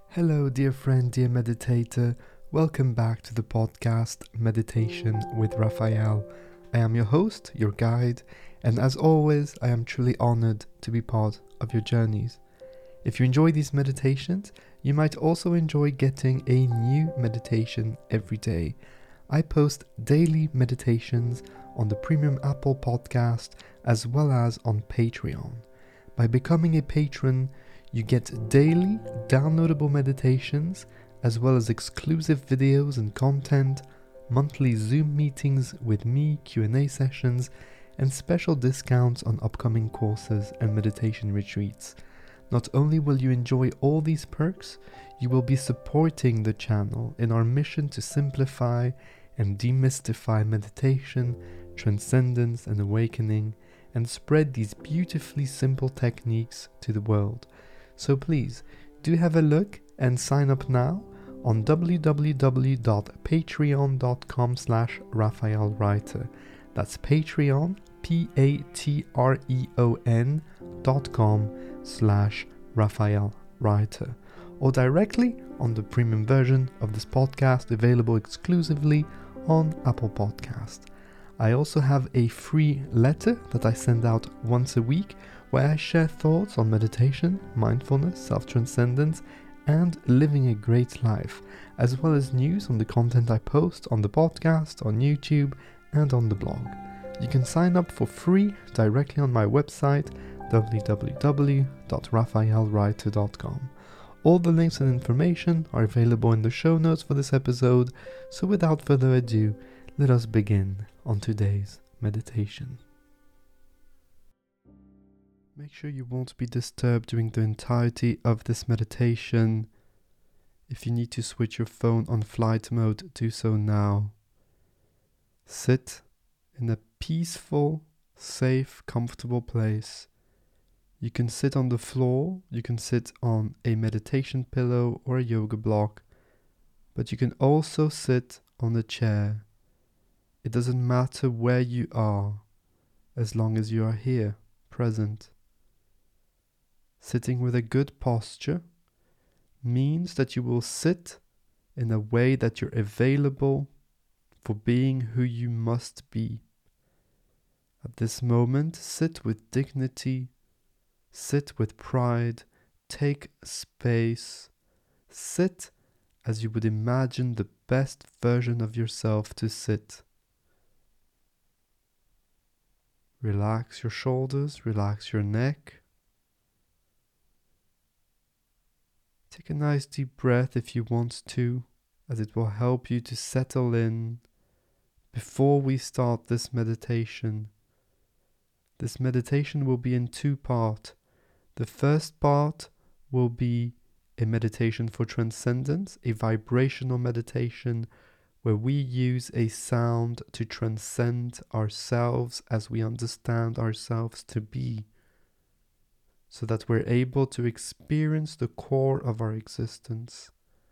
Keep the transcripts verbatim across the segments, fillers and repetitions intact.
Hello, dear friend, dear meditator. Welcome back to the podcast Meditation with Raphael. I am your host, your guide, and as always, I am truly honored to be part of your journeys. If you enjoy these meditations, you might also enjoy getting a new meditation every day. I post daily meditations on the Premium Apple Podcast as well as on Patreon. By becoming a patron, you get daily downloadable meditations as well as exclusive videos and content, monthly Zoom meetings with me, Q and A sessions, and special discounts on upcoming courses and meditation retreats. Not only will you enjoy all these perks, you will be supporting the channel in our mission to simplify and demystify meditation, transcendence and awakening, and spread these beautifully simple techniques to the world. So please, do have a look and sign up now on w w w dot patreon dot com slash Raphael Reiter. That's Patreon, P A T R E O N dot com slash Raphael Reiter. Or directly on the premium version of this podcast available exclusively on Apple Podcast. I also have a free letter that I send out once a week where I share thoughts on meditation, mindfulness, self-transcendence, and living a great life, as well as news on the content I post on the podcast, on YouTube, and on the blog. You can sign up for free directly on my website, w w w dot raphael reiter dot com. All the links and information are available in the show notes for this episode, so without further ado, let us begin on today's meditation. Make sure you won't be disturbed during the entirety of this meditation. If you need to switch your phone on flight mode, do so now. Sit in a peaceful, safe, comfortable place. You can sit on the floor, you can sit on a meditation pillow or a yoga block, but you can also sit on a chair. It doesn't matter where you are, as long as you are here, present. Sitting with a good posture means that you will sit in a way that you're available for being who you must be. At this moment, sit with dignity, sit with pride, take space, sit as you would imagine the best version of yourself to sit. Relax your shoulders, relax your neck. Take a nice deep breath if you want to, as it will help you to settle in before we start this meditation. This meditation will be in two parts. The first part will be a meditation for transcendence, a vibrational meditation where we use a sound to transcend ourselves as we understand ourselves to be, so that we're able to experience the core of our existence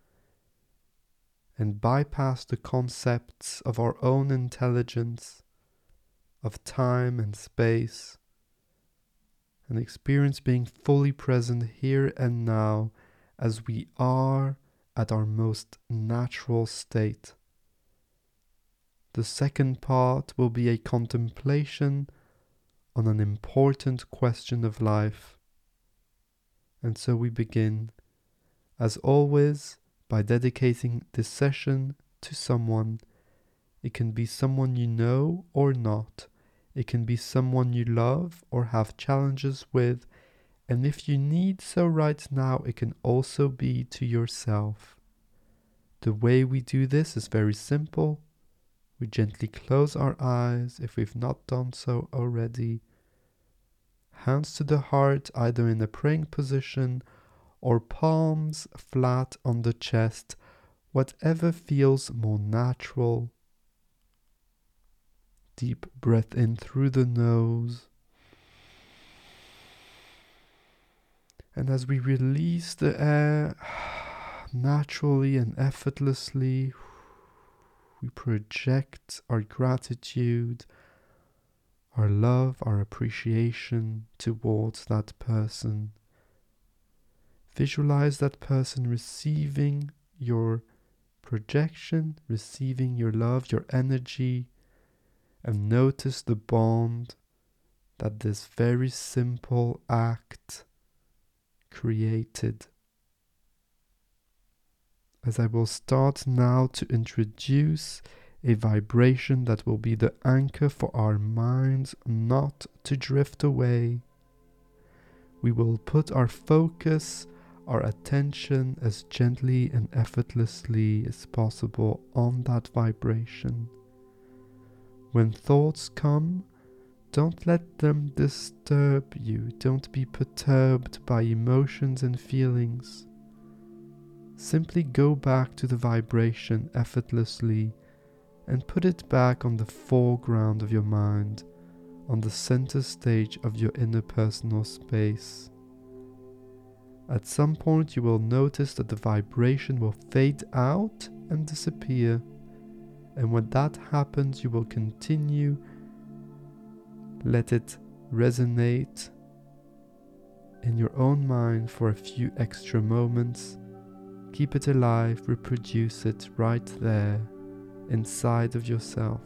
and bypass the concepts of our own intelligence, of time and space, and experience being fully present here and now as we are at our most natural state. The second part will be a contemplation on an important question of life. And so we begin, as always, by dedicating this session to someone. It can be someone you know or not. It can be someone you love or have challenges with. And if you need so right now, it can also be to yourself. The way we do this is very simple. We gently close our eyes if we've not done so already. Hands to the heart, either in a praying position or palms flat on the chest, whatever feels more natural. Deep breath in through the nose. And as we release the air naturally and effortlessly, we project our gratitude, our love, our appreciation towards that person. Visualize that person receiving your projection, receiving your love, your energy, and notice the bond that this very simple act created. As I will start now to introduce a vibration that will be the anchor for our minds not to drift away, we will put our focus, our attention as gently and effortlessly as possible on that vibration. When thoughts come, don't let them disturb you. Don't be perturbed by emotions and feelings. Simply go back to the vibration effortlessly and put it back on the foreground of your mind, on the center stage of your inner personal space. At some point you will notice that the vibration will fade out and disappear, and when that happens you will continue. Let it resonate in your own mind for a few extra moments. Keep it alive, reproduce it right there inside of yourself.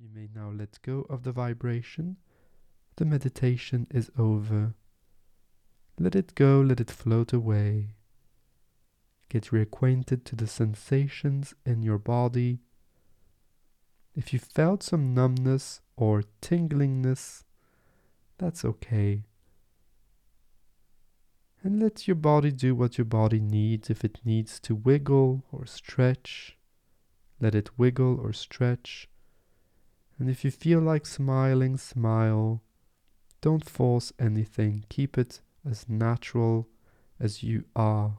You may now let go of the vibration. The meditation is over. Let it go, let it float away. Get reacquainted to the sensations in your body. If you felt some numbness or tinglingness, that's okay. And let your body do what your body needs. If it needs to wiggle or stretch, let it wiggle or stretch. And if you feel like smiling, smile. Don't force anything. Keep it as natural as you are.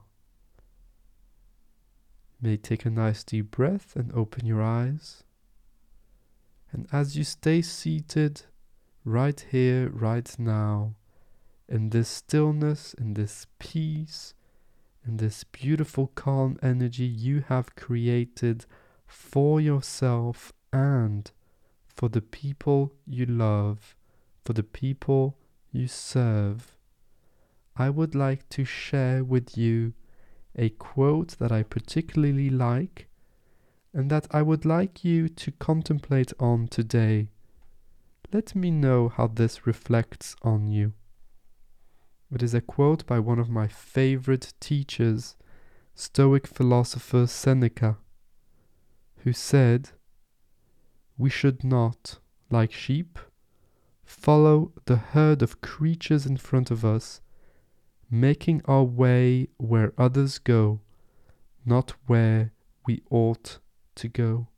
You may take a nice deep breath and open your eyes. And as you stay seated right here, right now, in this stillness, in this peace, in this beautiful calm energy you have created for yourself and for the people you love, for the people you serve, I would like to share with you a quote that I particularly like and that I would like you to contemplate on today. Let me know how this reflects on you. It is a quote by one of my favorite teachers, Stoic philosopher Seneca, who said, "We should not, like sheep, follow the herd of creatures in front of us, making our way where others go, not where we ought to go."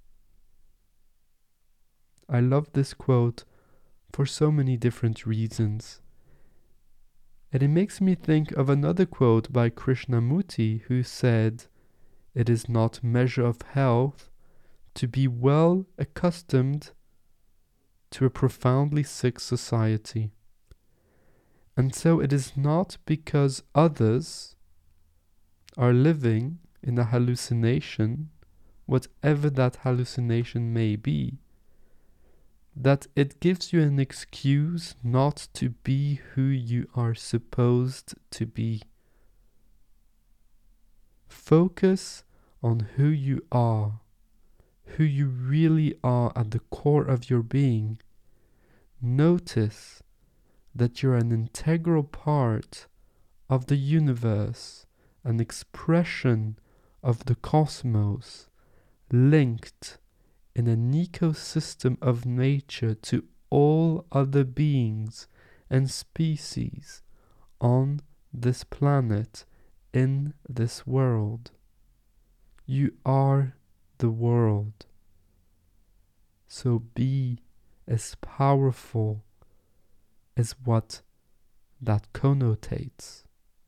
I love this quote for so many different reasons. And it makes me think of another quote by Krishnamurti, who said, "It is not measure of health to be well accustomed to a profoundly sick society." And so it is not because others are living in a hallucination, whatever that hallucination may be, that it gives you an excuse not to be who you are supposed to be. Focus on who you are, who you really are at the core of your being. Notice that you're an integral part of the universe, an expression of the cosmos, linked in an ecosystem of nature to all other beings and species on this planet, in this world. You are the world. So be as powerful as what that connotates.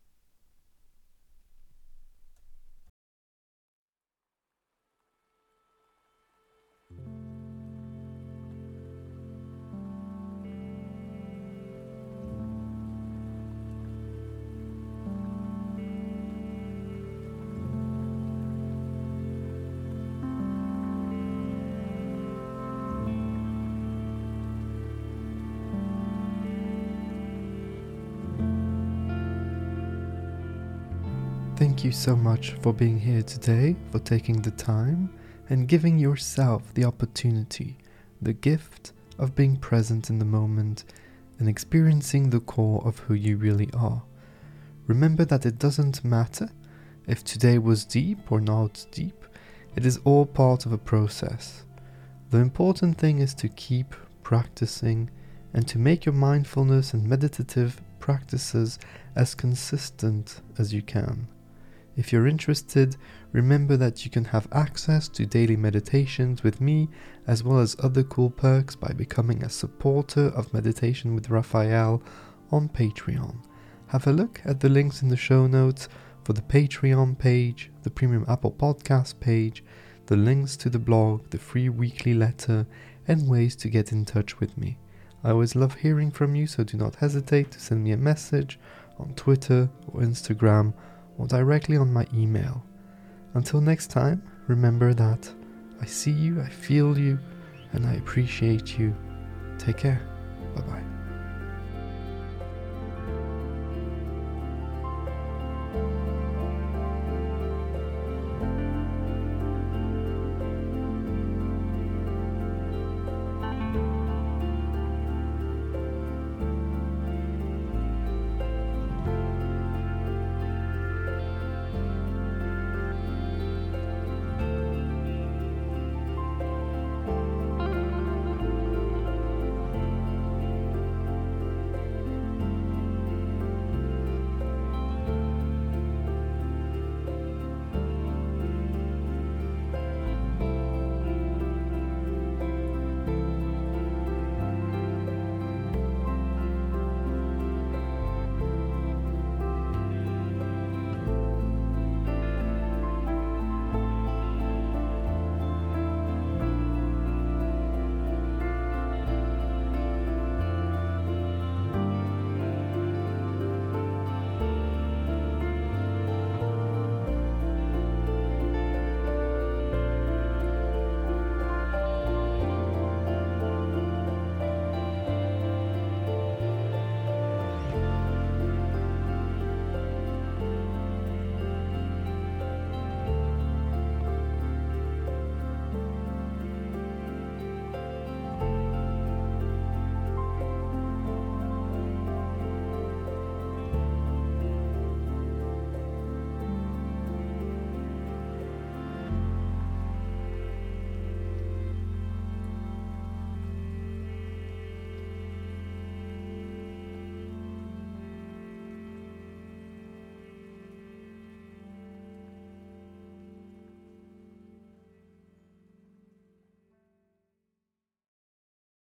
Thank you so much for being here today, for taking the time and giving yourself the opportunity, the gift of being present in the moment and experiencing the core of who you really are. Remember that it doesn't matter if today was deep or not deep, it is all part of a process. The important thing is to keep practicing and to make your mindfulness and meditative practices as consistent as you can. If you're interested, remember that you can have access to daily meditations with me, as well as other cool perks by becoming a supporter of Meditation with Raphael on Patreon. Have a look at the links in the show notes for the Patreon page, the Premium Apple Podcast page, the links to the blog, the free weekly letter, and ways to get in touch with me. I always love hearing from you, so do not hesitate to send me a message on Twitter or Instagram, or directly on my email. Until next time, remember that I see you, I feel you, and I appreciate you. Take care. Bye bye.